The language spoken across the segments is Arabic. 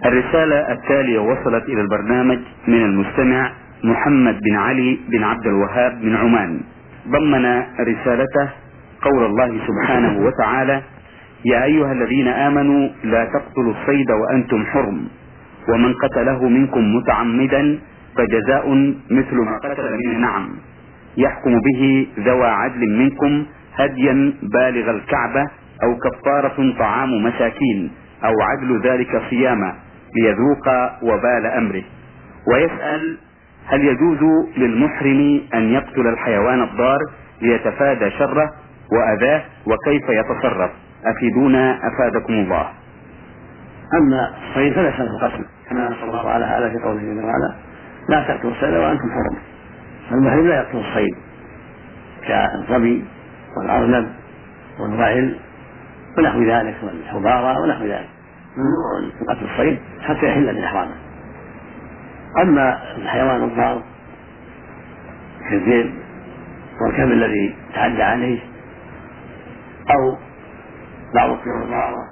الرسالة التالية وصلت إلى البرنامج من المستمع محمد بن علي بن عبد الوهاب من عمان. ضمن رسالته قول الله سبحانه وتعالى: يا أيها الذين آمنوا لا تقتلوا الصيد وأنتم حرم، ومن قتله منكم متعمدا فجزاء مثل ما قتل من النعم، يحكم به ذوى عدل منكم هديا بالغ الكعبة أو كفارة طعام مساكين أو عدل ذلك صياما ليذوق وبال أمره. ويسأل: هل يجوز للمحرم أن يقتل الحيوان الضار ليتفادى شره وأذاه، وكيف يتصرف؟ أفيدونا أفادكم الله. أما الصيد فليس له قتل، كما نص الله على في قوله جل وعلا: لا تقتلوا الصيد وأنتم حرم. المحرم لا يقتل الصيد كالظبي والأرنب والوعل ونحو ذلك والحبارة ونحو ذلك من قتل الصيد حتى يحل من إحرامه. أما الحيوان الضار كالذئب والكلب الذي تعدى عليه أو بعض الطيور الضارة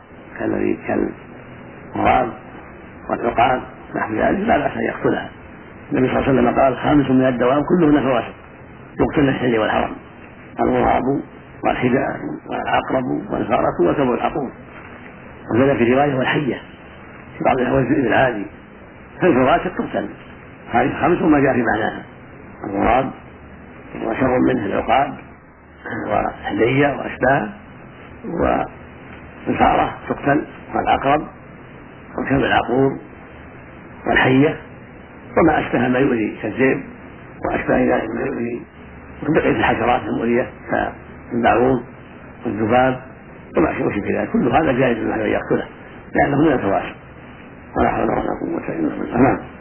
كالغراب والعقاب نحو ذلك لا بأس أن يقتلها. النبي صلى الله عليه وسلم قال: 5 من الدواب كلهن فواسق يقتلن الحل والحرم: الغراب والحداء والعقرب والفارة وسبع العقور. وكذا في رواية والحية في بعض الأحوال الذئب العادي، فالفواسق تقتل. هذه 5 ما جاء في معناها: الغراب وشر منه العقاب والحلية وأشباه، والفارة تقتل، والعقرب وكلب العقور والحية وما أشبه ما يؤذي كالذئب وأشبه ذلك ما يؤذي من بقية الحشرات المؤذية كالبعوض والذباب وما شبه ذلك. كل هذا جائز له أن يقتله لأنه من الفواسق. ولا حول ولا قوة إلا بالله.